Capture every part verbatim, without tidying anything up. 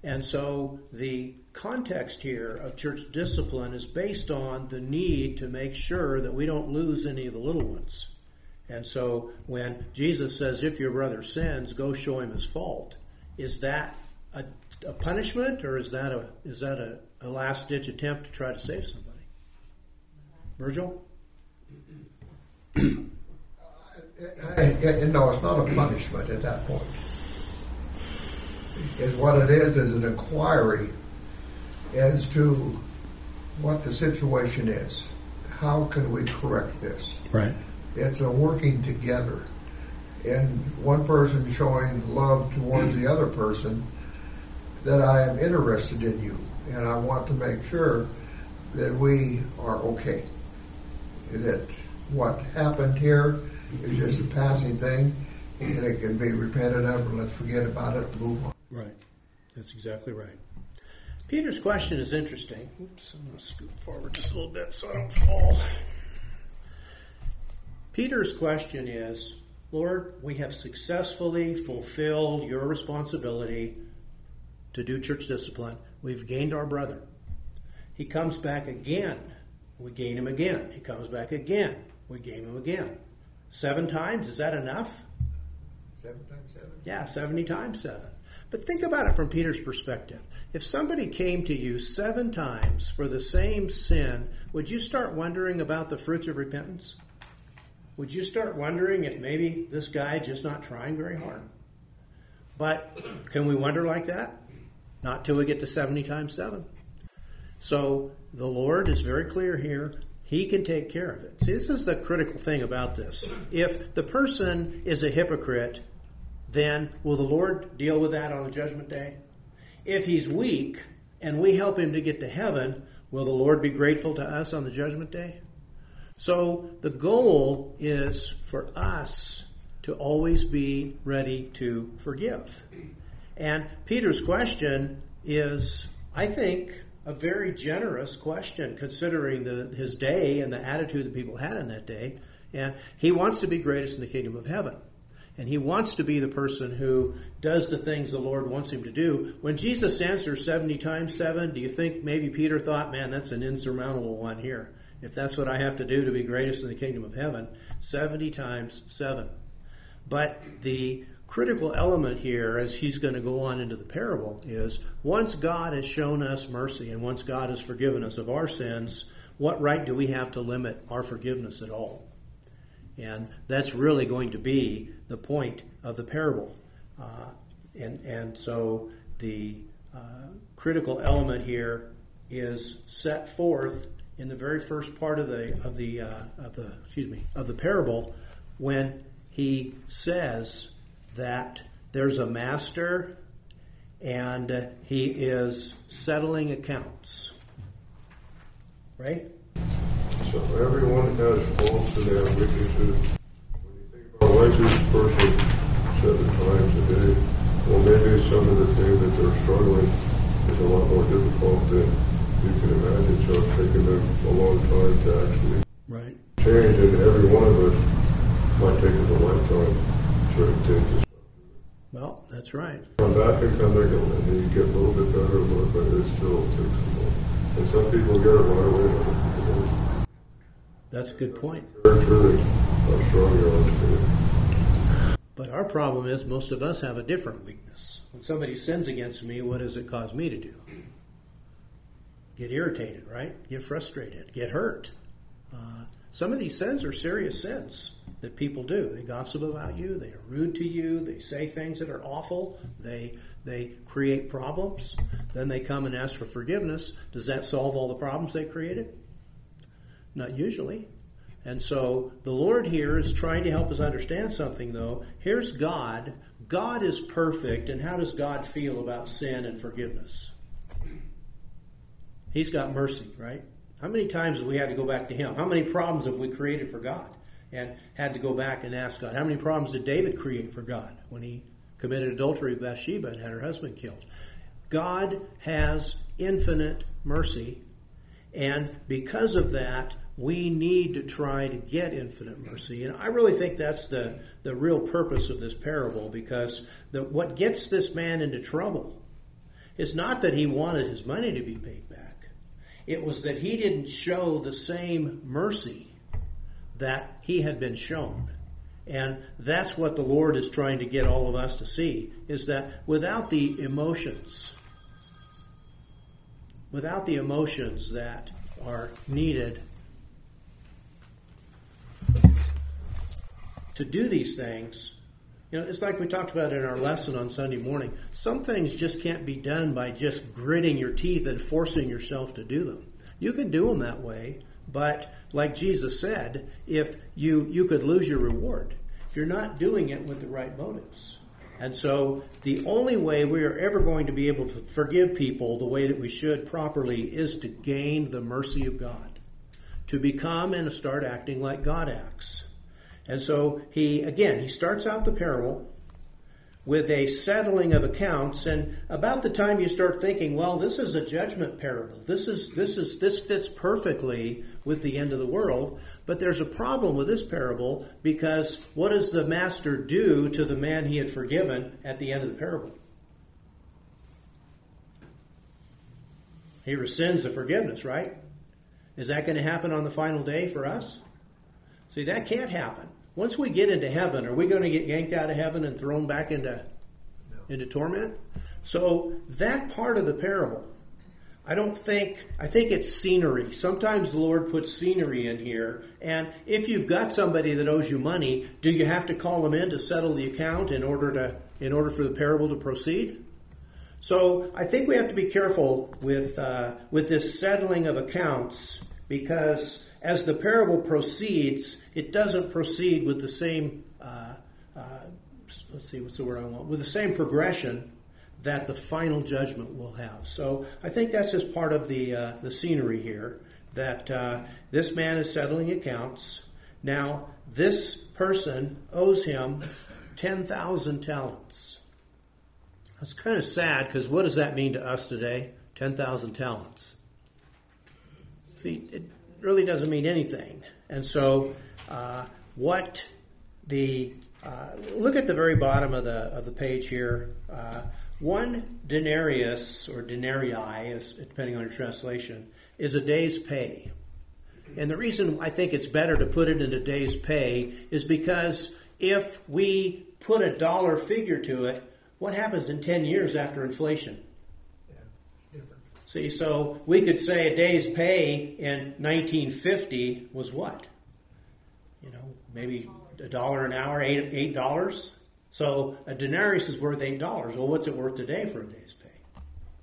And so the context here of church discipline is based on the need to make sure that we don't lose any of the little ones. And so when Jesus says, if your brother sins, go show him his fault, is that a, a punishment, or is that a is that a, a last-ditch attempt to try to save somebody? Virgil? No, it's not a punishment at that point. It's what it is is an inquiry as to what the situation is. How can we correct this? Right. It's a working together. And one person showing love towards the other person, that I am interested in you. And I want to make sure that we are okay. That what happened here is just a passing thing, and it can be repented of, and let's forget about it and move on. Right. That's exactly right. Peter's question is interesting. Oops, I'm going to scoot forward just a little bit so I don't fall. Peter's question is, Lord, we have successfully fulfilled your responsibility to do church discipline. We've gained our brother. He comes back again. We gain him again. He comes back again. We gain him again. Seven times, is that enough? Seven times seven? Yeah, seventy times seven. But think about it from Peter's perspective. If somebody came to you seven times for the same sin, would you start wondering about the fruits of repentance? Would you start wondering if maybe this guy just not trying very hard? But can we wonder like that? Not till we get to seventy times seven. So the Lord is very clear here. He can take care of it. See, this is the critical thing about this. If the person is a hypocrite, then will the Lord deal with that on the judgment day? If he's weak and we help him to get to heaven, will the Lord be grateful to us on the judgment day? So the goal is for us to always be ready to forgive. And Peter's question is, I think, a very generous question considering the, his day and the attitude that people had in that day. And he wants to be greatest in the kingdom of heaven. And he wants to be the person who does the things the Lord wants him to do. When Jesus answers seventy times seven, do you think maybe Peter thought, man, that's an insurmountable one here. If that's what I have to do to be greatest in the kingdom of heaven, seventy times seven. But the critical element here, as he's going to go on into the parable, is once God has shown us mercy and once God has forgiven us of our sins, what right do we have to limit our forgiveness at all? And that's really going to be the point of the parable. Uh, and, and so the uh, critical element here is set forth in the very first part of the of the uh, of the excuse me of the parable, when he says that there's a master and uh, he is settling accounts. Right? So everyone has faults and they have weaknesses. When you think about a righteous person seven times a day, well, maybe some of the things that they're struggling is a lot more difficult than you can imagine. So it's taken them a long time to actually right. change, and every one of us might take us a lifetime to take this. Well, that's right. Come back and come back, and then you get a little bit better, a little bit, it still takes a while. And some people get it right away. That's a good point. But our problem is most of us have a different weakness. When somebody sins against me, what does it cause me to do? Get irritated, right? Get frustrated, get hurt. Uh, some of these sins are serious sins that people do. They gossip about you, they are rude to you, they say things that are awful, they they create problems. Then they come and ask for forgiveness. Does that solve all the problems they created? Not usually. And so the Lord here is trying to help us understand something, though. Here's God. God is perfect, and how does God feel about sin and forgiveness? He's got mercy, right? How many times have we had to go back to Him? How many problems have we created for God and had to go back and ask God? How many problems did David create for God when he committed adultery with Bathsheba and had her husband killed? God has infinite mercy, and because of that, we need to try to get infinite mercy. And I really think that's the, the real purpose of this parable, because the, what gets this man into trouble It's not that he wanted his money to be paid back. It was that he didn't show the same mercy that he had been shown. And that's what the Lord is trying to get all of us to see, is that without the emotions, without the emotions that are needed to do these things, you know, it's like we talked about in our lesson on Sunday morning. Some things just can't be done by just gritting your teeth and forcing yourself to do them. You can do them that way, but like Jesus said, if you, you could lose your reward if you're not doing it with the right motives. And so the only way we are ever going to be able to forgive people the way that we should properly is to gain the mercy of God, to become and to start acting like God acts. And so he, again, he starts out the parable with a settling of accounts, and about the time you start thinking, well, this is a judgment parable. This is this is this fits perfectly with the end of the world. But there's a problem with this parable, because what does the master do to the man he had forgiven at the end of the parable? He rescinds the forgiveness, right? Is that going to happen on the final day for us? See, that can't happen. Once we get into heaven, are we going to get yanked out of heaven and thrown back into, no. into torment? So that part of the parable, I don't think, I think it's scenery. Sometimes the Lord puts scenery in here. And if you've got somebody that owes you money, do you have to call them in to settle the account in order to, in order for the parable to proceed? So I think we have to be careful with, uh, with this settling of accounts, because as the parable proceeds, it doesn't proceed with the same, uh, uh, let's see, what's the word I want, with the same progression that the final judgment will have. So I think that's just part of the uh, the scenery here, that uh, this man is settling accounts. Now, this person owes him ten thousand talents. That's kind of sad, because what does that mean to us today? ten thousand talents. See, it really doesn't mean anything. And so uh, what the uh, look at the very bottom of the of the page here. Uh, one denarius, or denarii, is, depending on your translation, is a day's pay. And the reason I think it's better to put it in a day's pay is because if we put a dollar figure to it, what happens in ten years after inflation? See, so we could say a day's pay in nineteen fifty was what? You know, maybe a dollar an hour, eight eight dollars. So a denarius is worth eight dollars. Well, what's it worth today for a day's pay?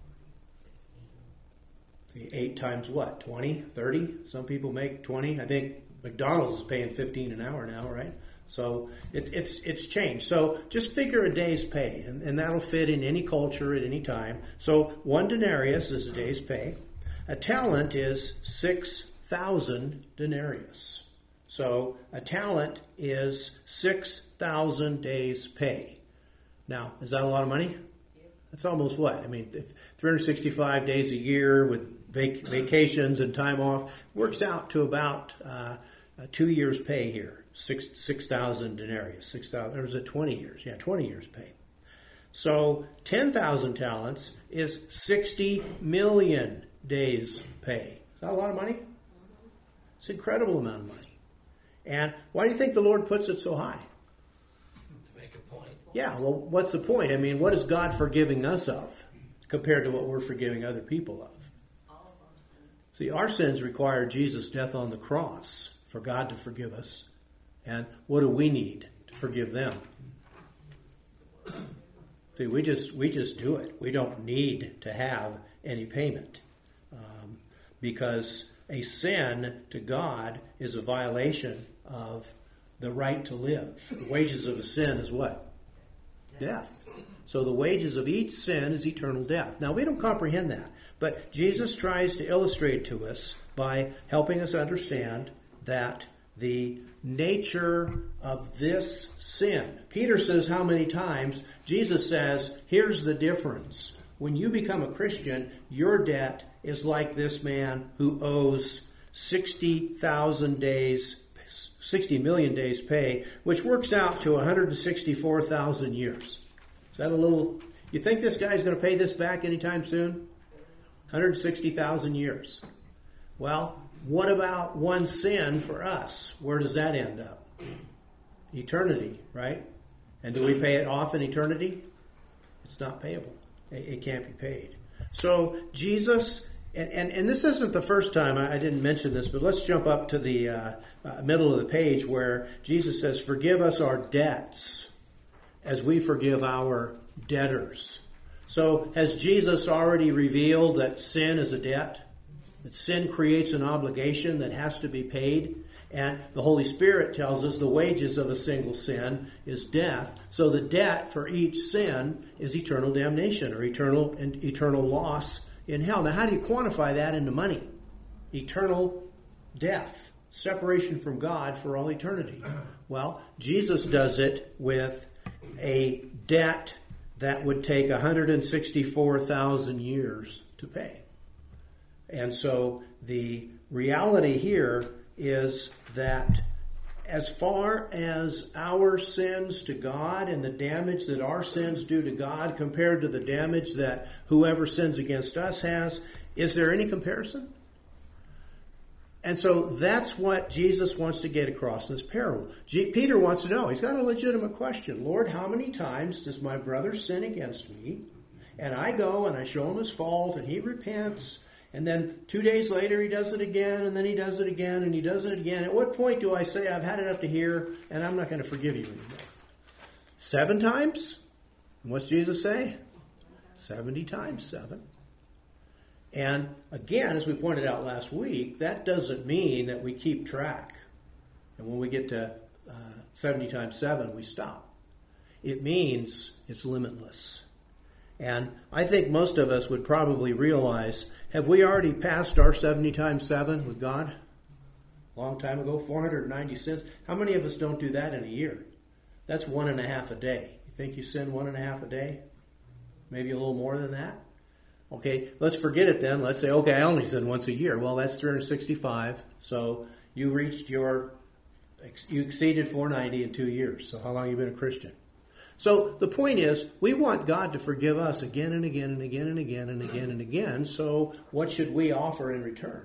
See, eight times what? Twenty, thirty? Some people make twenty. I think McDonald's is paying fifteen an hour now, right? So it, it's it's changed. So just figure a day's pay, and, and that'll fit in any culture at any time. So one denarius is a day's pay. A talent is six thousand denarius. So a talent is six thousand days' pay. Now, is that a lot of money? That's almost what? I mean, three hundred sixty-five days a year with vac- vacations and time off works out to about uh, two years' pay here. Six six thousand denarius, six thousand. Or is it twenty years? Yeah, twenty years pay. So ten thousand talents is sixty million days pay. Is that a lot of money? It's an incredible amount of money. And why do you think the Lord puts it so high? To make a point. Yeah. Well, what's the point? I mean, what is God forgiving us of compared to what we're forgiving other people of? All of our sins. See, our sins require Jesus' death on the cross for God to forgive us. And what do we need to forgive them? See, we just we just do it. We don't need to have any payment, um, because a sin to God is a violation of the right to live. The wages of a sin is what? Death. So the wages of each sin is eternal death. Now, we don't comprehend that, but Jesus tries to illustrate to us by helping us understand that the nature of this sin. Peter says how many times? Jesus says, here's the difference. When you become a Christian, your debt is like this man who owes sixty thousand days, sixty million days pay, which works out to one hundred sixty-four thousand years. Is that a little You think this guy's going to pay this back anytime soon? one hundred sixty thousand years. Well, what about one sin for us? Where does that end up? Eternity, right? And do we pay it off in eternity? It's not payable. It can't be paid. So Jesus, and, and, and this isn't the first time, I, I didn't mention this, but let's jump up to the uh, uh, middle of the page where Jesus says, forgive us our debts as we forgive our debtors. So has Jesus already revealed that sin is a debt? That sin creates an obligation that has to be paid? And the Holy Spirit tells us the wages of a single sin is death. So the debt for each sin is eternal damnation or eternal and eternal loss in hell. Now, how do you quantify that into money? Eternal death, separation from God for all eternity. Well, Jesus does it with a debt that would take one hundred sixty-four thousand years to pay. And so the reality here is that as far as our sins to God and the damage that our sins do to God compared to the damage that whoever sins against us has, is there any comparison? And so that's what Jesus wants to get across in this parable. G- Peter wants to know. He's got a legitimate question. Lord, how many times does my brother sin against me? And I go and I show him his fault and he repents. And then two days later he does it again, and then he does it again, and he does it again. At what point do I say, I've had it up to here, and I'm not going to forgive you anymore? Seven times? And what's Jesus say? Seventy times seven. And again, as we pointed out last week, that doesn't mean that we keep track. And when we get to uh, seventy times seven, we stop. It means it's limitless. And I think most of us would probably realize, have we already passed our seventy times seven with God? A long time ago, four hundred ninety sins. How many of us don't do that in a year? That's one and a half a day. You think you sin one and a half a day? Maybe a little more than that? Okay, let's forget it then. Let's say, okay, I only sin once a year. Well, that's three hundred sixty-five. So you reached your, you exceeded four hundred ninety in two years. So how long have you been a Christian? So the point is, we want God to forgive us again and again and again and again and again and again. So what should we offer in return?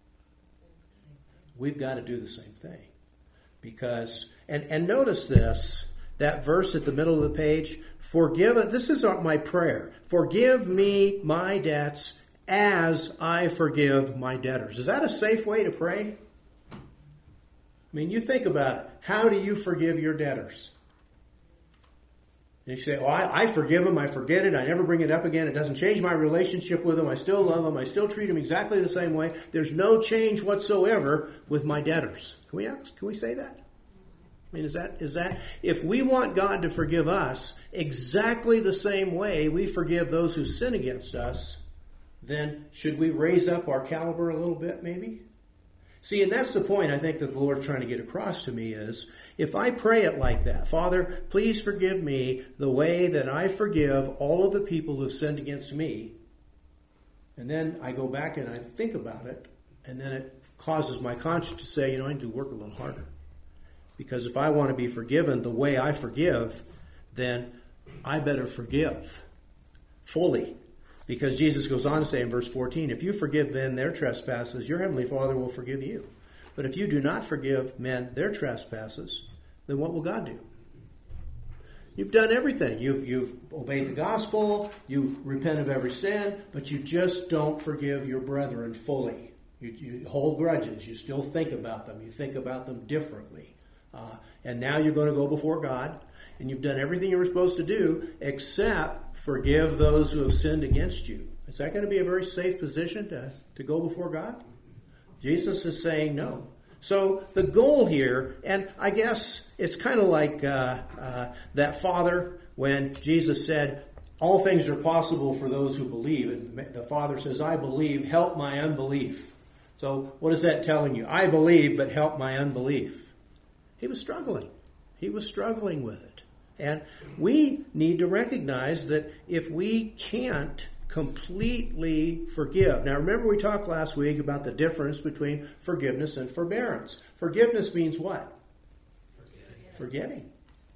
We've got to do the same thing. Because, and, and notice this, that verse at the middle of the page, forgive, this is my prayer, forgive me my debts as I forgive my debtors. Is that a safe way to pray? I mean, you think about it. How do you forgive your debtors? And you say, oh, I, I forgive them, I forget it, I never bring it up again, it doesn't change my relationship with them, I still love them, I still treat them exactly the same way. There's no change whatsoever with my debtors. Can we ask, can we say that? I mean, is that, is that, if we want God to forgive us exactly the same way we forgive those who sin against us, then should we raise up our caliber a little bit maybe? See, and that's the point I think that the Lord's trying to get across to me is, if I pray it like that, Father, please forgive me the way that I forgive all of the people who have sinned against me, and then I go back and I think about it, and then it causes my conscience to say, you know, I need to work a little harder. Because if I want to be forgiven the way I forgive, then I better forgive fully. Because Jesus goes on to say in verse fourteen, if you forgive men their trespasses, your heavenly Father will forgive you. But if you do not forgive men their trespasses, then what will God do? You've done everything. You've, you've obeyed the gospel, you repent of every sin, but you just don't forgive your brethren fully. You, you hold grudges. You still think about them. You think about them differently. Uh, and now you're going to go before God, and you've done everything you were supposed to do except forgive those who have sinned against you. Is that going to be a very safe position to, to go before God? Jesus is saying no. So the goal here, and I guess it's kind of like uh, uh, that father when Jesus said, all things are possible for those who believe. And the father says, I believe, help my unbelief. So what is that telling you? I believe, but help my unbelief. He was struggling. He was struggling with it. And we need to recognize that if we can't completely forgive. Now remember we talked last week about the difference between forgiveness and forbearance. Forgiveness means what? Forgetting. Forgetting.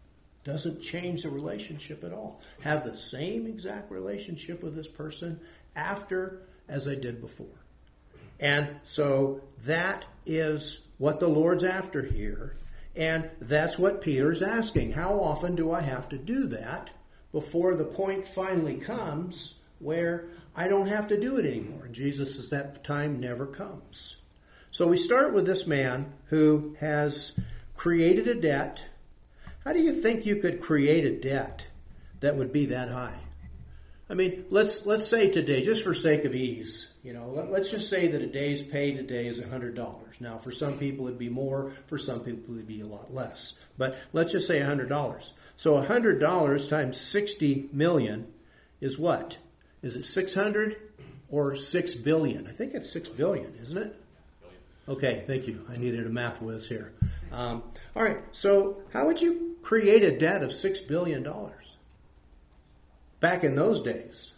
Doesn't change the relationship at all. Have the same exact relationship with this person after as I did before. And so that is what the Lord's after here. And that's what Peter's asking. How often do I have to do that before the point finally comes where I don't have to do it anymore? And Jesus says that time never comes. So we start with this man who has created a debt. How do you think you could create a debt that would be that high? I mean, let's let's say today, just for sake of ease, you know, let, let's just say that a day's pay today is one hundred dollars. Now, for some people it'd be more, for some people it'd be a lot less. But let's just say one hundred dollars. So one hundred dollars times sixty million is what? Is it six hundred or six billion? I think it's six billion, isn't it? Okay, thank you. I needed a math whiz here. Um, all right, so how would you create a debt of six billion dollars? Back in those days.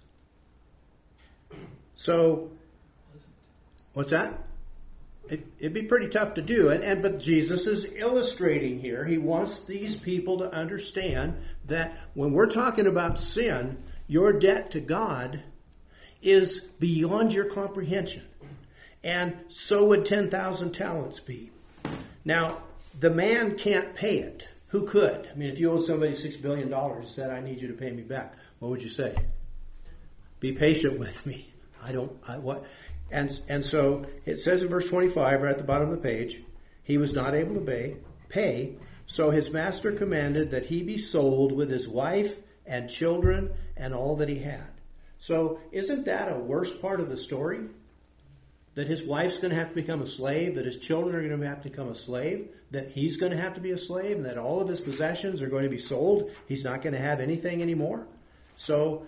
So, what's that? It, it'd be pretty tough to do. And, and but Jesus is illustrating here. He wants these people to understand that when we're talking about sin, your debt to God is beyond your comprehension. And so would ten thousand talents be. Now, the man can't pay it. Who could? I mean, if you owed somebody six billion dollars and said, I need you to pay me back, what would you say? Be patient with me. I don't, I, what? And, and so it says in verse twenty-five, right at the bottom of the page, he was not able to pay, pay, so his master commanded that he be sold with his wife and children and all that he had. So isn't that a worse part of the story? That his wife's going to have to become a slave, that his children are going to have to become a slave, that he's going to have to be a slave, and that all of his possessions are going to be sold. He's not going to have anything anymore. So,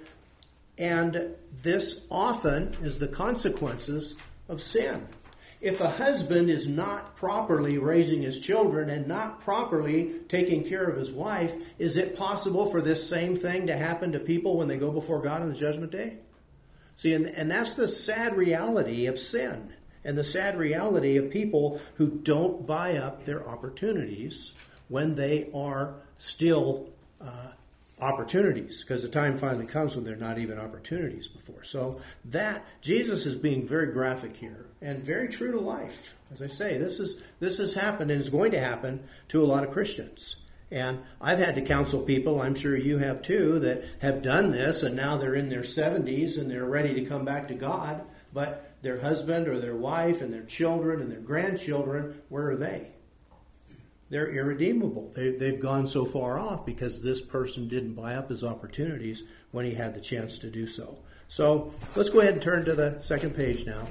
and this often is the consequences of sin. If a husband is not properly raising his children and not properly taking care of his wife, is it possible for this same thing to happen to people when they go before God on the judgment day? See, and, and that's the sad reality of sin and the sad reality of people who don't buy up their opportunities when they are still uh, opportunities, because the time finally comes when they're not even opportunities before. So that, Jesus is being very graphic here and very true to life. As I say, this is this has happened and is going to happen to a lot of Christians. And I've had to counsel people, I'm sure you have too, that have done this and now they're in their seventies and they're ready to come back to God, but their husband or their wife and their children and their grandchildren, where are they? They're irredeemable. They, they've gone so far off because this person didn't buy up his opportunities when he had the chance to do so. So let's go ahead and turn to the second page now.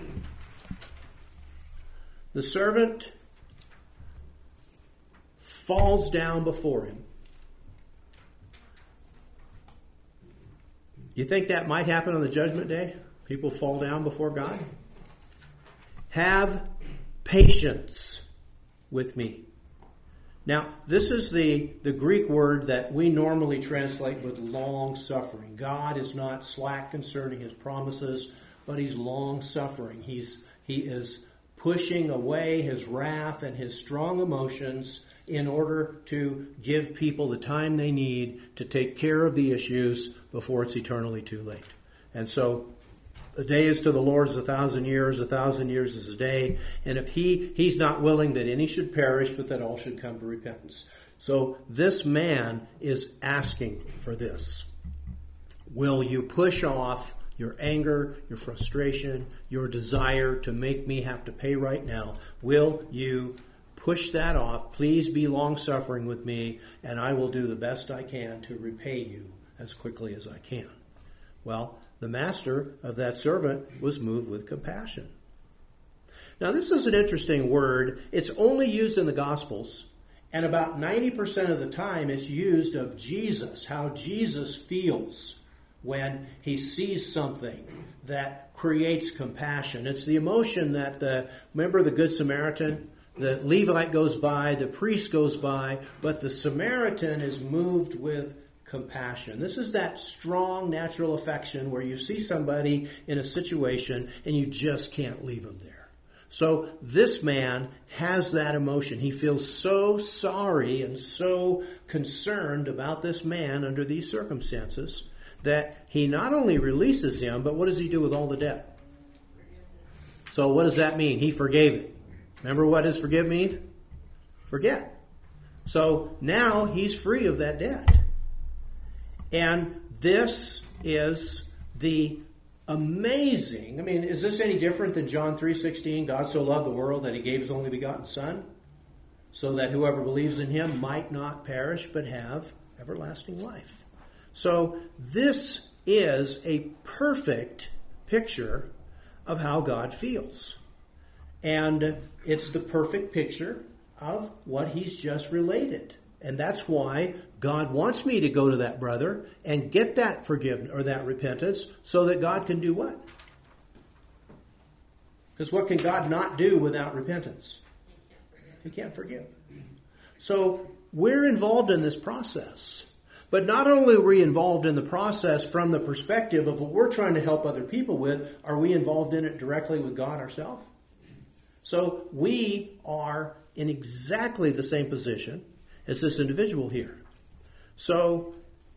The servant falls down before him. You think that might happen on the judgment day? People fall down before God? Have patience with me. Now, this is the, the Greek word that we normally translate with long suffering. God is not slack concerning his promises, but he's long suffering. He's, he is pushing away his wrath and his strong emotions in order to give people the time they need to take care of the issues before it's eternally too late. And so a day is to the Lord as a thousand years, a thousand years is a day. And if he, he's not willing that any should perish, but that all should come to repentance. So this man is asking for this. Will you push off your anger, your frustration, your desire to make me have to pay right now? Will you push that off? Please be long-suffering with me, and I will do the best I can to repay you as quickly as I can. Well, the master of that servant was moved with compassion. Now, this is an interesting word. It's only used in the Gospels, and about ninety percent of the time it's used of Jesus, how Jesus feels when he sees something that creates compassion. It's the emotion that the, remember the Good Samaritan? The Levite goes by, the priest goes by, but the Samaritan is moved with compassion. This is that strong natural affection where you see somebody in a situation and you just can't leave them there. So this man has that emotion. He feels so sorry and so concerned about this man under these circumstances that he not only releases him, but what does he do with all the debt? So what does that mean? He forgave it. Remember what does forgive mean? Forget. So now he's free of that debt. And this is the amazing, I mean, is this any different than John three sixteen? God so loved the world that he gave his only begotten Son, so that whoever believes in him might not perish but have everlasting life. So this is a perfect picture of how God feels. And it's the perfect picture of what he's just related. And that's why God wants me to go to that brother and get that forgiveness or that repentance so that God can do what? Because what can God not do without repentance? He can't forgive. So we're involved in this process. But not only are we involved in the process from the perspective of what we're trying to help other people with, are we involved in it directly with God ourselves? So we are in exactly the same position as this individual here. So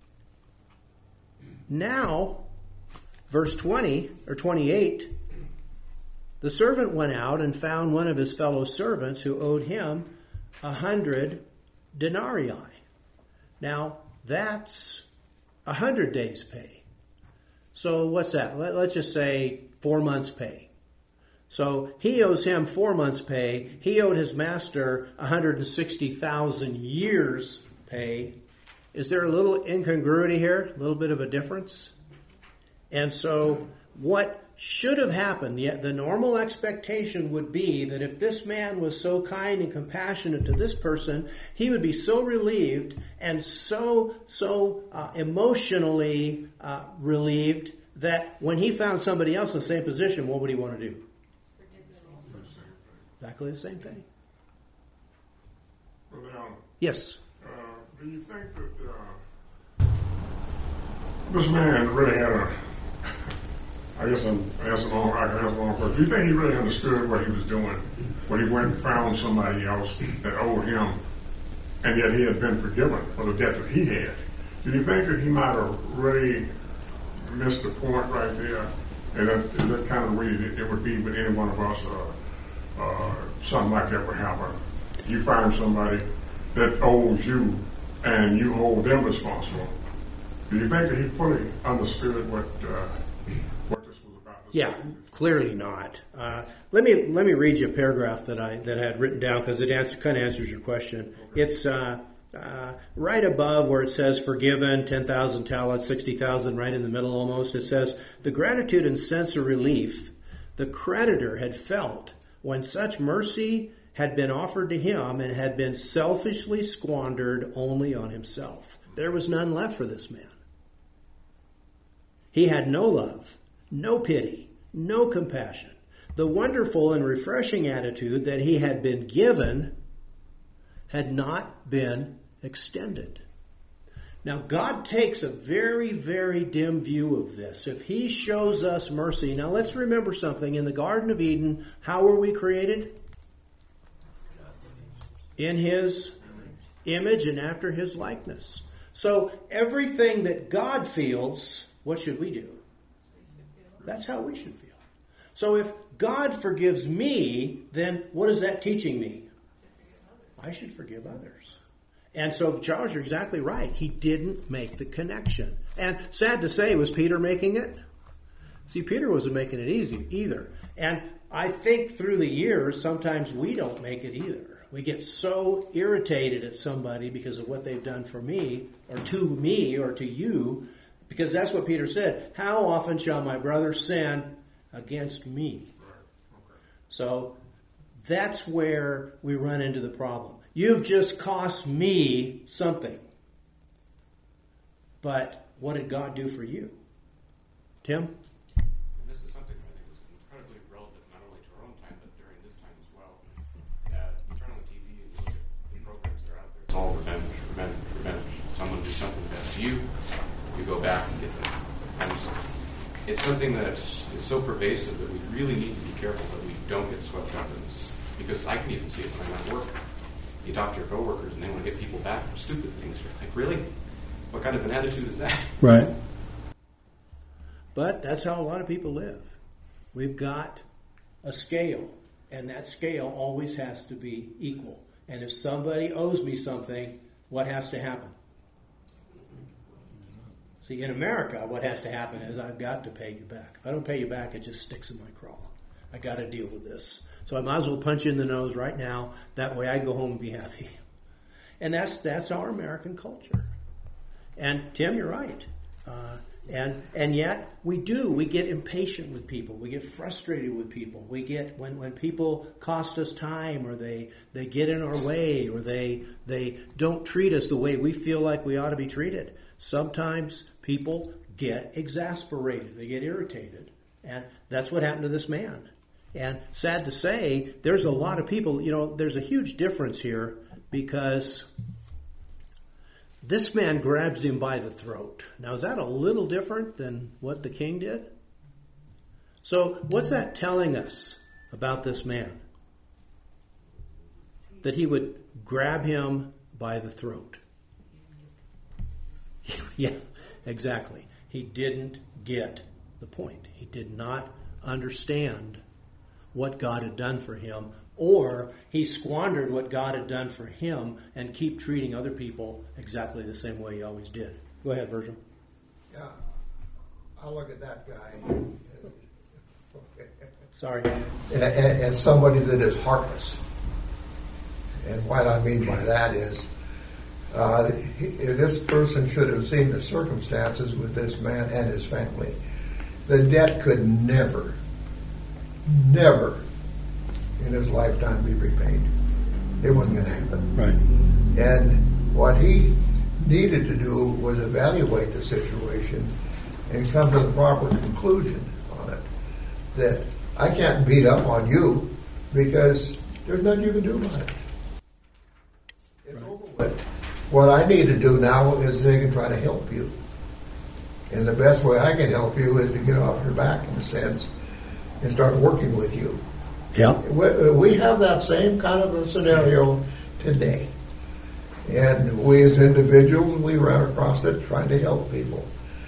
now, verse twenty or twenty-eight, the servant went out and found one of his fellow servants who owed him a hundred denarii. Now, that's a hundred days' pay. So what's that? Let, let's just say four months' pay. So he owes him four months' pay. He owed his master one hundred sixty thousand years' pay. Is there a little incongruity here? A little bit of a difference? And so what should have happened, yet the normal expectation would be that if this man was so kind and compassionate to this person, he would be so relieved and so, so uh, emotionally uh, relieved that when he found somebody else in the same position, what would he want to do? Exactly the same thing. Brother Allen, Yes. uh, do you think that uh, this man really had a, I guess I'm asking the wrong, I can ask the wrong question. Do you think he really understood what he was doing when he went and found somebody else that owed him, and yet he had been forgiven for the debt that he had? Do you think that he might have really missed the point right there? And that, is that kind of the way it would be with any one of us? Uh, Uh, something like that would happen. You find somebody that owes you and you hold them responsible. Do you think that he fully understood what uh, what this was about? This Yeah, morning? clearly not. Uh, let me let me read you a paragraph that I that I had written down because it answer, kind of answers your question. Okay. It's uh, uh, right above where it says forgiven, ten thousand talents, sixty thousand, right in the middle almost. It says, the gratitude and sense of relief the creditor had felt when such mercy had been offered to him and had been selfishly squandered only on himself. There was none left for this man. He had no love, no pity, no compassion. The wonderful and refreshing attitude that he had been given had not been extended. Now, God takes a very, very dim view of this. If he shows us mercy, now let's remember something. In the Garden of Eden, how were we created? In his image and after his likeness. So everything that God feels, what should we do? That's how we should feel. So if God forgives me, then what is that teaching me? I should forgive others. And so, Charles, you're exactly right. He didn't make the connection. And sad to say, was Peter making it? See, Peter wasn't making it easy either. And I think through the years, sometimes we don't make it either. We get so irritated at somebody because of what they've done for me, or to me, or to you, because that's what Peter said. How often shall my brother sin against me? So that's where we run into the problem. You've just cost me something. But what did God do for you? Tim? And this is something I think is incredibly relevant not only to our own time, but during this time as well. Uh, you turn on the T V and you look at the programs that are out there. It's all revenge, revenge, revenge. Someone do something bad to you, you go back and get the hands it's something that is so pervasive that we really need to be careful that we don't get swept up in this. Because I can even see it when I'm at work. You talk to your coworkers and they want to get people back for stupid things. You're like, really? What kind of an attitude is that? Right. But that's how a lot of people live. We've got a scale, and that scale always has to be equal. And if somebody owes me something, what has to happen? See, in America, what has to happen is I've got to pay you back. If I don't pay you back, it just sticks in my craw. I got to deal with this. So I might as well punch you in the nose right now. That way I go home and be happy. And that's that's our American culture. And Tim, you're right. Uh, and and yet we do. We get impatient with people. We get frustrated with people. We get when, when people cost us time, or they, they get in our way, or they they don't treat us the way we feel like we ought to be treated. Sometimes people get exasperated. They get irritated. And that's what happened to this man. And sad to say, there's a lot of people, you know, there's a huge difference here, because this man grabs him by the throat. Now, is that a little different than what the king did? So what's that telling us about this man? That he would grab him by the throat. Yeah, exactly. He didn't get the point. He did not understand what God had done for him, or he squandered what God had done for him and keep treating other people exactly the same way he always did. Go ahead, Virgil. Yeah, I look at that guy. Sorry. As somebody that is heartless. And what I mean by that is, uh, he, this person should have seen the circumstances with this man and his family. The debt could never, never in his lifetime be repaid. It wasn't going to happen. Right. And what he needed to do was evaluate the situation and come to the proper conclusion on it. That I can't beat up on you because there's nothing you can do about it. It's right. Over with. What I need to do now is they can try to help you. And the best way I can help you is to get off your back, in a sense, and start working with you. Yeah. We have that same kind of a scenario today. And we as individuals, we run across it trying to help people.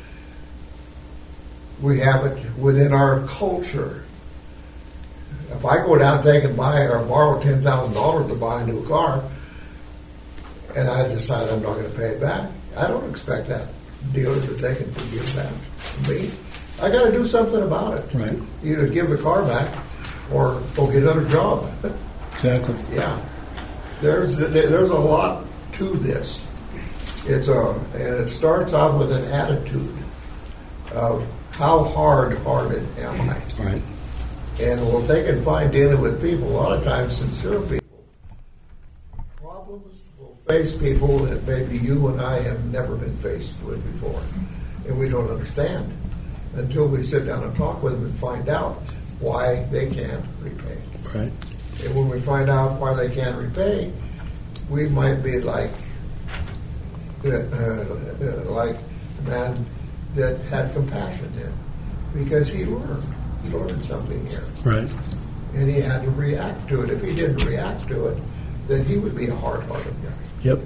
We have it within our culture. If I go down, take and buy or borrow ten thousand dollars to buy a new car, and I decide I'm not going to pay it back, I don't expect that dealer to take and forgive that to me. I got to do something about it. Right. Either give the car back or go get another job. Exactly. Yeah. There's there's a lot to this. It's a and it starts out with an attitude of how hard-hearted am I? Right. And we'll take and find dealing with people, a lot of times sincere people. Problems will face people that maybe you and I have never been faced with before. And we don't understand until we sit down and talk with them and find out why they can't repay. Right. And when we find out why they can't repay, we might be like uh, uh, like a man that had compassion then, because he learned. He learned something here. Right. And he had to react to it. If he didn't react to it, then he would be a hard-hearted guy. Yep.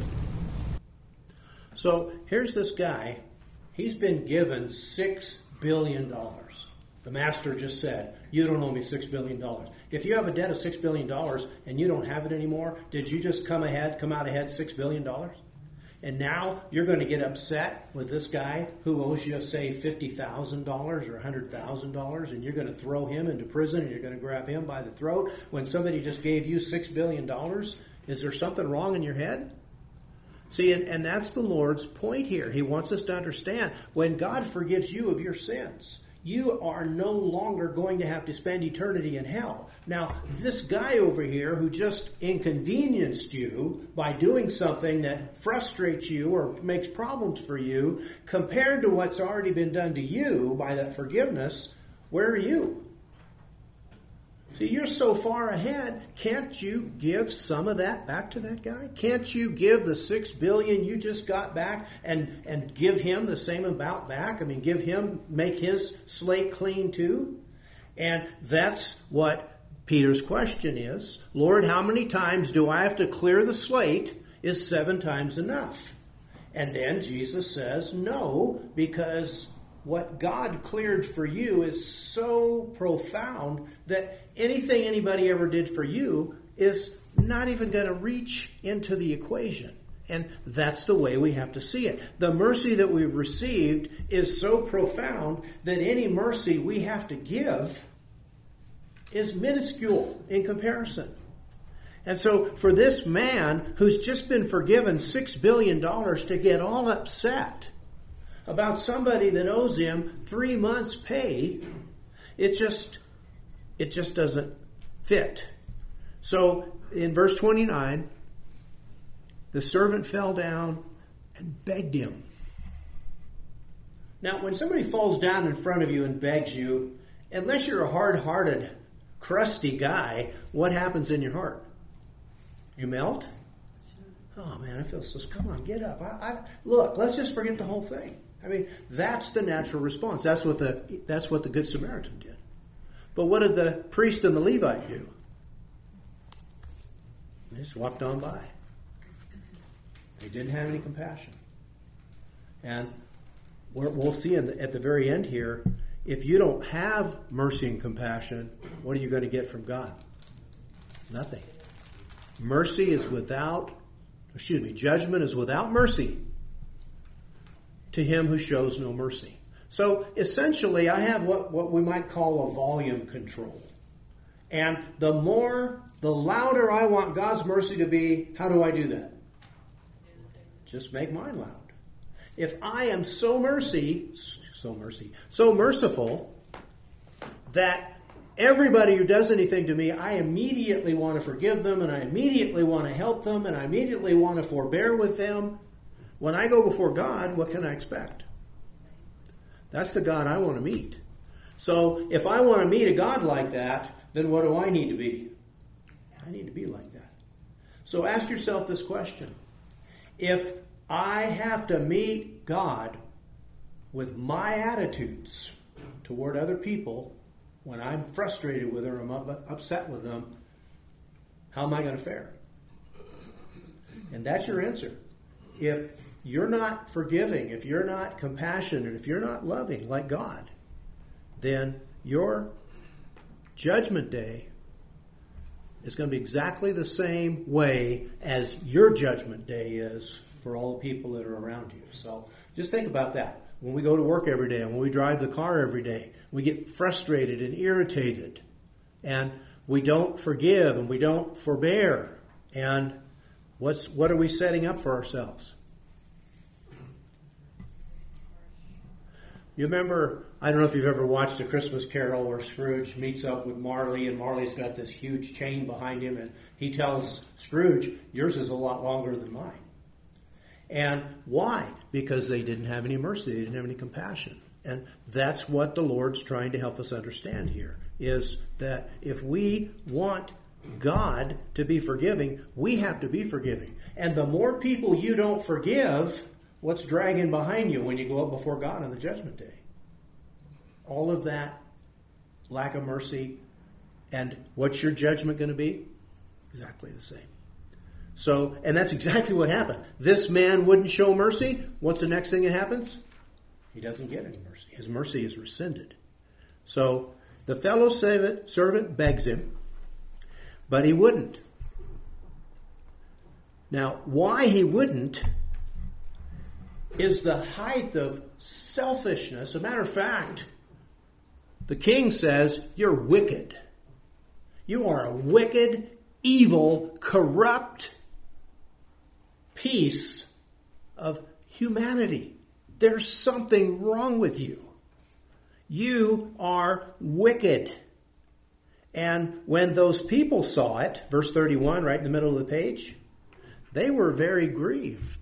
So here's this guy. He's been given six billion dollars. The master just said, you don't owe me six billion dollars. If you have a debt of six billion dollars and you don't have it anymore, did you just come ahead, come out ahead six billion dollars? And now you're going to get upset with this guy who owes you, say, fifty thousand dollars or one hundred thousand dollars, and you're going to throw him into prison and you're going to grab him by the throat when somebody just gave you six billion dollars? Is there something wrong in your head? See, and, and that's the Lord's point here. He wants us to understand, when God forgives you of your sins, you are no longer going to have to spend eternity in hell. Now, this guy over here who just inconvenienced you by doing something that frustrates you or makes problems for you, compared to what's already been done to you by that forgiveness, where are you? See, you're so far ahead, can't you give some of that back to that guy? Can't you give the six billion you just got back and, and give him the same amount back? I mean, give him, make his slate clean too? And that's what Peter's question is. Lord, how many times do I have to clear the slate? Is seven times enough? And then Jesus says, no, because what God cleared for you is so profound that anything anybody ever did for you is not even going to reach into the equation. And that's the way we have to see it. The mercy that we've received is so profound that any mercy we have to give is minuscule in comparison. And so for this man who's just been forgiven six billion dollars to get all upset about somebody that owes him three months' pay, it just, it just doesn't fit. So in verse twenty-nine, the servant fell down and begged him. Now, when somebody falls down in front of you and begs you, unless you're a hard-hearted, crusty guy, what happens in your heart? You melt? Oh man, I feel so. Come on, get up. I, I, look, let's just forget the whole thing. I mean, that's the natural response. That's what the that's what the Good Samaritan did. But what did the priest and the Levite do? They just walked on by. They didn't have any compassion. And we're, we'll see in the, at the very end here, if you don't have mercy and compassion, what are you going to get from God? Nothing. Mercy is without, excuse me, judgment is without mercy to him who shows no mercy. So essentially, I have what, what we might call a volume control. And the more, the louder I want God's mercy to be, how do I do that? Just make mine loud. If I am so mercy, so mercy, so merciful that everybody who does anything to me, I immediately want to forgive them, and I immediately want to help them, and I immediately want to forbear with them. When I go before God, what can I expect? That's the God I want to meet. So if I want to meet a God like that, then what do I need to be? I need to be like that. So ask yourself this question. If I have to meet God with my attitudes toward other people, when I'm frustrated with them or I'm upset with them, how am I going to fare? And that's your answer. If you're not forgiving, if you're not compassionate, if you're not loving like God, then your judgment day is going to be exactly the same way as your judgment day is for all the people that are around you. So just think about that. When we go to work every day and when we drive the car every day, we get frustrated and irritated and we don't forgive and we don't forbear. And what's what are we setting up for ourselves? You remember, I don't know if you've ever watched A Christmas Carol where Scrooge meets up with Marley and Marley's got this huge chain behind him and he tells Scrooge, yours is a lot longer than mine. And why? Because they didn't have any mercy. They didn't have any compassion. And that's what the Lord's trying to help us understand here, is that if we want God to be forgiving, we have to be forgiving. And the more people you don't forgive, what's dragging behind you when you go up before God on the judgment day? All of that lack of mercy. And what's your judgment going to be? Exactly the same. So, and that's exactly what happened. This man wouldn't show mercy. What's the next thing that happens? He doesn't get any mercy. His mercy is rescinded. So, the fellow servant, servant begs him, but he wouldn't. Now, why he wouldn't is the height of selfishness. As a matter of fact, the king says, you're wicked. You are a wicked, evil, corrupt piece of humanity. There's something wrong with you. You are wicked. And when those people saw it, verse thirty-one, right in the middle of the page, they were very grieved.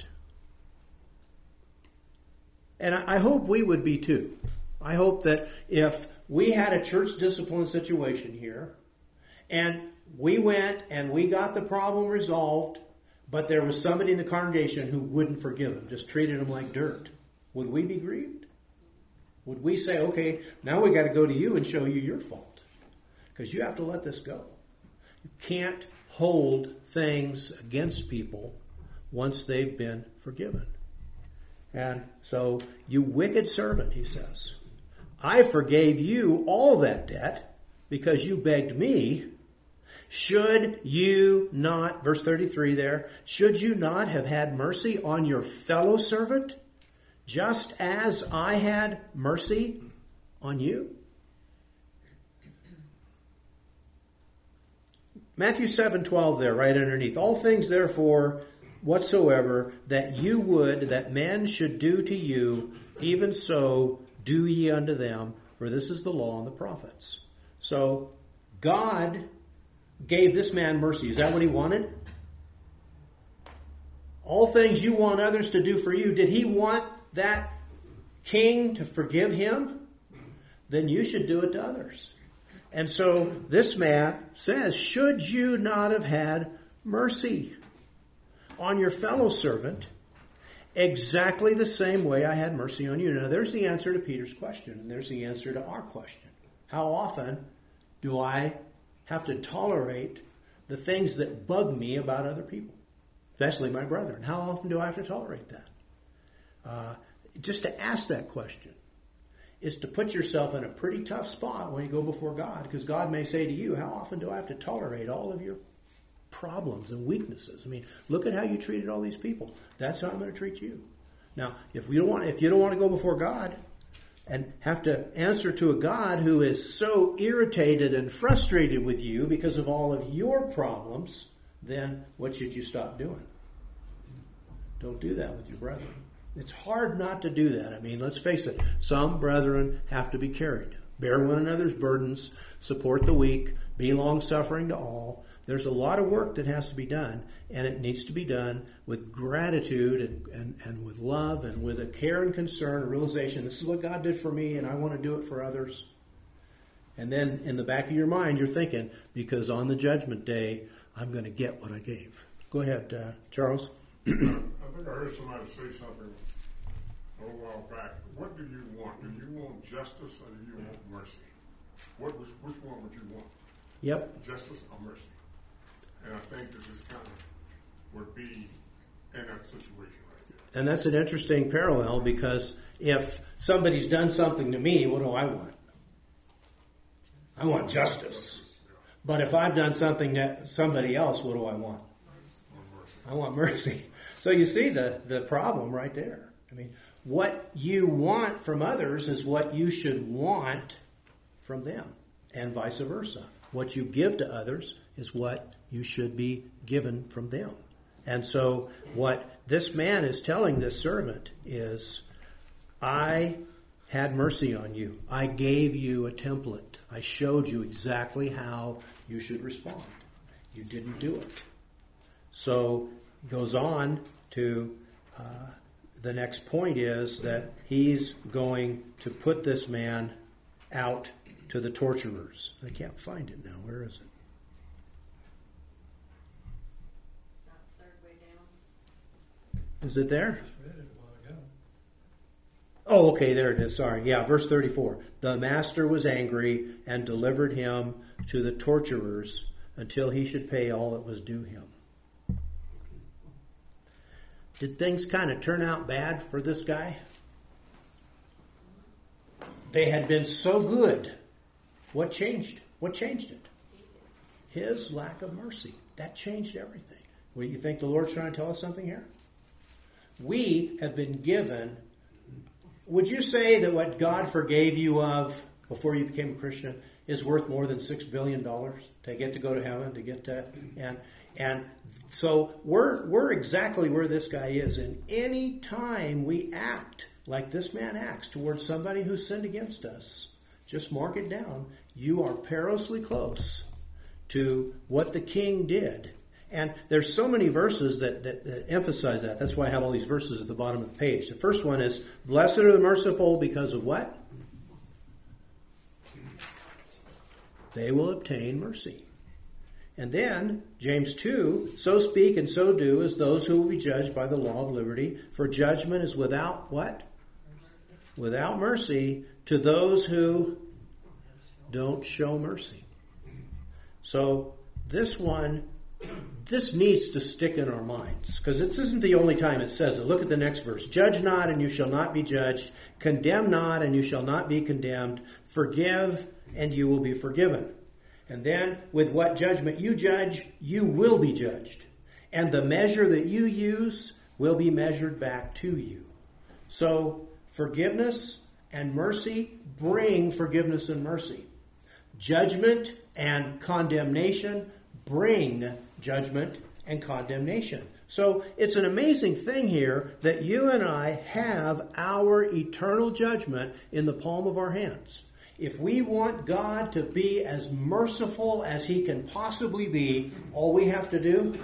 And I hope we would be too. I hope that if we had a church discipline situation here, and we went and we got the problem resolved, but there was somebody in the congregation who wouldn't forgive him, just treated him like dirt, would we be grieved? Would we say, okay, now we got to go to you and show you your fault? Because you have to let this go. You can't hold things against people once they've been forgiven. And so, you wicked servant, he says, I forgave you all that debt because you begged me. Should you not, verse thirty-three there, should you not have had mercy on your fellow servant, just as I had mercy on you? Matthew seven twelve there, right underneath. All things, therefore, whatsoever that you would that men should do to you, even so do ye unto them, for this is the law and the prophets. So, God gave this man mercy. Is that what he wanted? All things you want others to do for you. Did he want that king to forgive him? Then you should do it to others. And so this man says, should you not have had mercy on your fellow servant exactly the same way I had mercy on you? Now there's the answer to Peter's question, and there's the answer to our question. How often do I have to tolerate the things that bug me about other people, especially my brethren? How often do I have to tolerate that? Uh, just to ask that question is to put yourself in a pretty tough spot when you go before God, because God may say to you, how often do I have to tolerate all of your problems and weaknesses? I mean, look at how you treated all these people. That's how I'm going to treat you. Now, if we don't want, if you don't want to go before God and have to answer to a God who is so irritated and frustrated with you because of all of your problems, then what should you stop doing? Don't do that with your brethren. It's hard not to do that. I mean, let's face it. Some brethren have to be carried. Bear one another's burdens, support the weak, be long-suffering to all. There's a lot of work that has to be done, and it needs to be done with gratitude and, and, and with love and with a care and concern, a realization, this is what God did for me, and I want to do it for others. And then in the back of your mind, you're thinking, because on the judgment day, I'm going to get what I gave. Go ahead, uh, Charles. I think I heard somebody say something a little while back. What do you want? Do you want justice or do you want mercy? What which, which one would you want? Yep. Justice or mercy? And I think that this kind of would be in that situation right there. And that's an interesting parallel, because if somebody's done something to me, what do I want? I want justice. But if I've done something to somebody else, what do I want? I want mercy. So you see the, the problem right there. I mean, what you want from others is what you should want from them, and vice versa. What you give to others is what you should be given from them. And so what this man is telling this servant is, I had mercy on you. I gave you a template. I showed you exactly how you should respond. You didn't do it. So he goes on to uh, the next point is that he's going to put this man out to the torturers. I can't find it now. Where is it? Third way down. Is it there? Just read it a while ago. Oh, okay, there it is. Sorry. Yeah, verse thirty-four. The master was angry and delivered him to the torturers until he should pay all that was due him. Did things kind of turn out bad for this guy? They had been so good. What changed? What changed it? His lack of mercy. That changed everything. Well, you think the Lord's trying to tell us something here? We have been given. Would you say that what God forgave you of before you became a Christian is worth more than six billion dollars to get to go to heaven, to get to, and, and so we're, we're exactly where this guy is. And any time we act like this man acts towards somebody who sinned against us, just mark it down. You are perilously close to what the king did. And there's so many verses that, that, that emphasize that. That's why I have all these verses at the bottom of the page. The first one is, blessed are the merciful because of what? They will obtain mercy. And then, James two, so speak and so do as those who will be judged by the law of liberty, for judgment is without what? Without mercy to those who don't show mercy. So this one, this needs to stick in our minds, because this isn't the only time it says it. Look at the next verse. Judge not, and you shall not be judged. Condemn not, and you shall not be condemned. Forgive, and you will be forgiven. And then, with what judgment you judge, you will be judged. And the measure that you use will be measured back to you. So, forgiveness and mercy bring forgiveness and mercy. Judgment and condemnation bring judgment and condemnation. So, it's an amazing thing here that you and I have our eternal judgment in the palm of our hands. If we want God to be as merciful as He can possibly be, all we have to do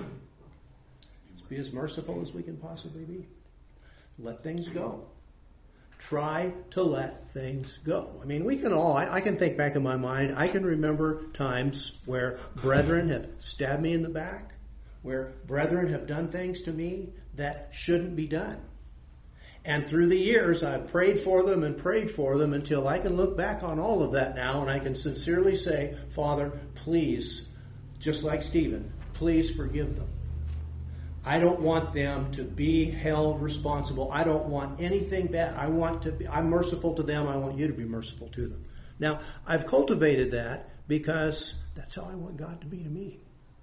is be as merciful as we can possibly be. Let things go. Try to let things go. I mean, we can all, I, I can think back in my mind, I can remember times where brethren have stabbed me in the back, where brethren have done things to me that shouldn't be done. And through the years, I've prayed for them and prayed for them until I can look back on all of that now and I can sincerely say, Father, please, just like Stephen, please forgive them. I don't want them to be held responsible. I don't want anything bad. I want to be, I'm merciful to them. I want you to be merciful to them. Now, I've cultivated that because that's how I want God to be to me.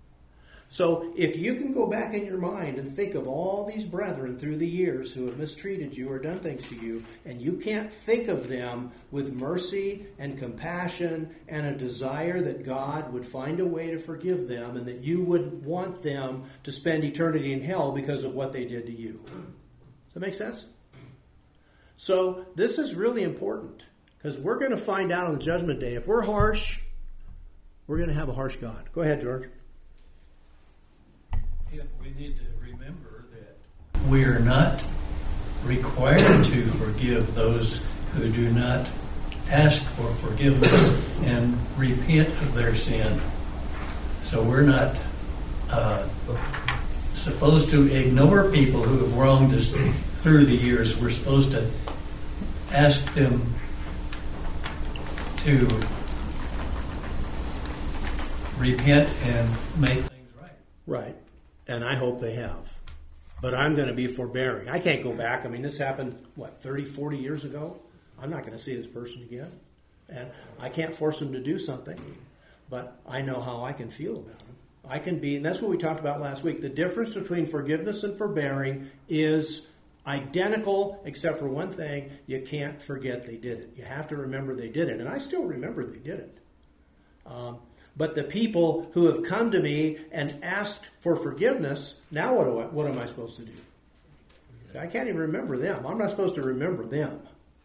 So if you can go back in your mind and think of all these brethren through the years who have mistreated you or done things to you, and you can't think of them with mercy and compassion and a desire that God would find a way to forgive them and that you wouldn't want them to spend eternity in hell because of what they did to you. Does that make sense? So this is really important because we're going to find out on the judgment day. If we're harsh, we're going to have a harsh God. Go ahead, George. Yeah, we need to remember that we are not required to forgive those who do not ask for forgiveness and repent of their sin. So we're not uh, supposed to ignore people who have wronged us through the years. We're supposed to ask them to repent and make things right. Right. And I hope they have. But I'm going to be forbearing. I can't go back. I mean, this happened, what, thirty, forty years ago? I'm not going to see this person again. And I can't force them to do something. But I know how I can feel about them. I can be, and that's what we talked about last week. The difference between forgiveness and forbearing is identical, except for one thing. You can't forget they did it. You have to remember they did it. And I still remember they did it. Um, But the people who have come to me and asked for forgiveness, now what do I, what am I supposed to do? I can't even remember them. I'm not supposed to remember them.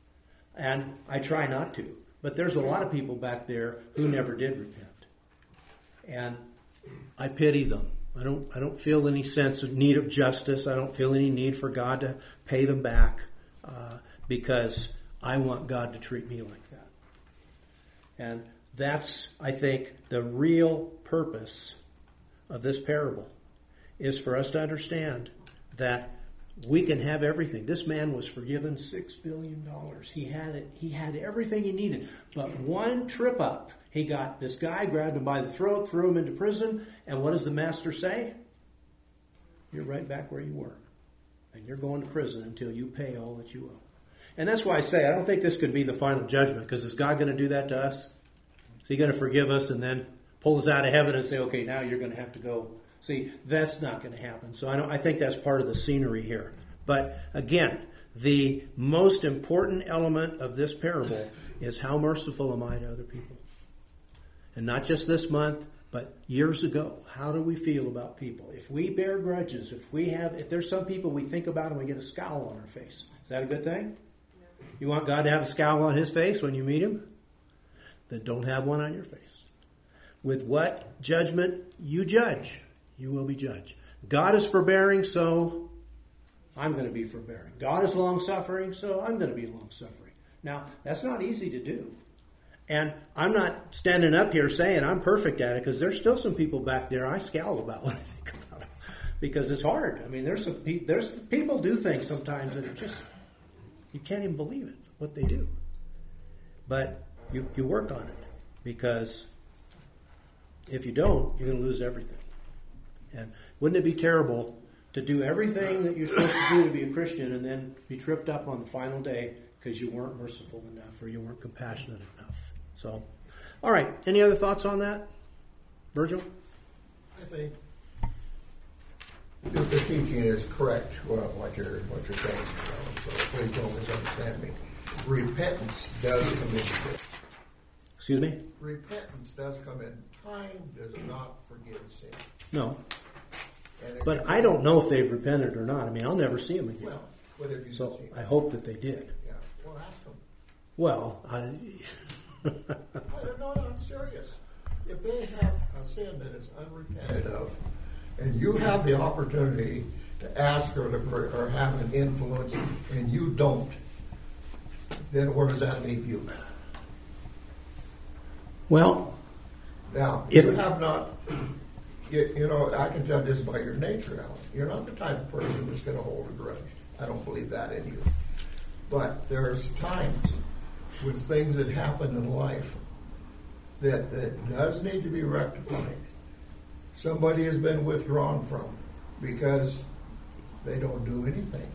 And I try not to. But there's a lot of people back there who never did repent. And I pity them. I don't I don't feel any sense of need of justice. I don't feel any need for God to pay them back uh, because I want God to treat me like that. And that's, I think, the real purpose of this parable is for us to understand that we can have everything. This man was forgiven six billion dollars. He had it. He had everything he needed. But one trip up, he got this guy, grabbed him by the throat, threw him into prison. And what does the master say? You're right back where you were. And you're going to prison until you pay all that you owe. And that's why I say I don't think this could be the final judgment, because is God going to do that to us? Is He going to forgive us and then pull us out of heaven and say, okay, now you're going to have to go? See, that's not going to happen. So I don't. I think that's part of the scenery here. But again, the most important element of this parable is how merciful am I to other people? And not just this month, but years ago. How do we feel about people? If we bear grudges, if we have, if there's some people we think about and we get a scowl on our face, is that a good thing? You want God to have a scowl on His face when you meet Him? Then don't have one on your face. With what judgment you judge, you will be judged. God is forbearing, so I'm going to be forbearing. God is long-suffering, so I'm going to be long-suffering. Now, that's not easy to do. And I'm not standing up here saying I'm perfect at it, because there's still some people back there I scowl about when I think about it, because it's hard. I mean, there's some pe- there's people do things sometimes that are just, you can't even believe it what they do. But you you work on it, because if you don't, you're going to lose everything. And wouldn't it be terrible to do everything that you're supposed to do to be a Christian and then be tripped up on the final day because you weren't merciful enough or you weren't compassionate enough? So, all right. Any other thoughts on that, Virgil? I think if the teaching is correct, well, what you're what you're saying, you know, so please don't misunderstand me. Repentance does come into this. Excuse me? Repentance does come in. Time does not forgive sin. No. And it But can- I don't know if they've repented or not. I mean, I'll never see them again. Well, but if you So see I hope that they did. yeah, well, ask them. Well, I, I don't know, no, I'm serious. If they have a sin that is unrepented of, and you have the opportunity to ask or to or have an influence, and you don't, then where does that leave you? well, Now, If- you have not, you, you know, I can tell this by your nature, Alan. You're not the type of person that's going to hold a grudge. I don't believe that in you. But there's times with things that happen in life that, that does need to be rectified. Somebody has been withdrawn from because they don't do anything.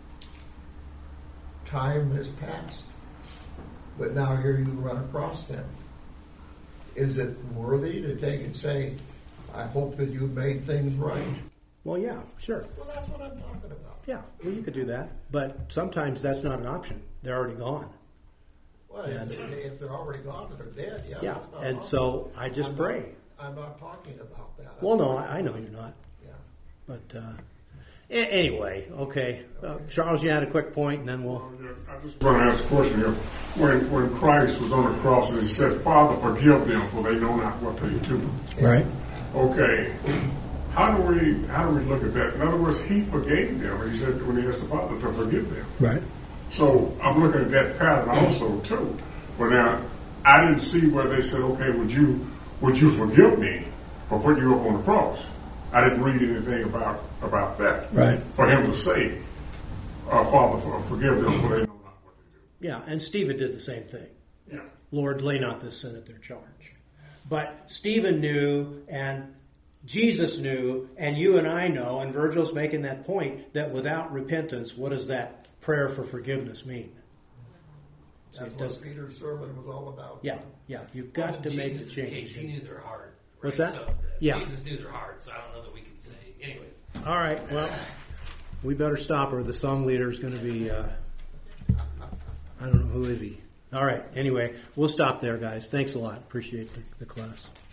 Time has passed. But now here you run across them. Is it worthy to take and say, I hope that you made things right? well, yeah, sure. Well, that's what I'm talking about. Yeah, well, you could do that. But sometimes that's not an option. They're already gone. Well, And- if, they, if they're already gone and they're dead, yeah. Yeah, that's not and an so I just I'm pray. Not, I'm not talking about that. Well, no, I, I know you're not. Yeah. But uh, a- anyway, okay. Uh, Charles, you had a quick point, and then we'll. Well, yeah, I just want to ask a question here. When when Christ was on the cross and he said, Father, forgive them, for they know not what they do. Right. Okay. How do we how do we look at that? In other words, he forgave them. He said when he asked the Father to forgive them. Right. So I'm looking at that pattern also too. But now I didn't see where they said, okay, would you would you forgive me for putting you up on the cross? I didn't read anything about about that. Right. For him to say, uh, Father, for, forgive them, for they know not what they do. Yeah, and Stephen did the same thing. Yeah. Lord, lay not this sin at their charge. But Stephen knew, and Jesus knew, and you and I know, and Virgil's making that point, that without repentance, what does that prayer for forgiveness mean? See, That's it what does- Peter's sermon was all about. yeah, yeah, you've got Well, to in make a Jesus' change. case, he knew their heart. Right? What's that? So, uh, Yeah. Jesus knew their heart, so I don't know that we can say. Anyways. All right, well, we better stop her. The song leader is going to be, uh, I don't know, who is he? All right, anyway, we'll stop there, guys. Thanks a lot. Appreciate the, the class.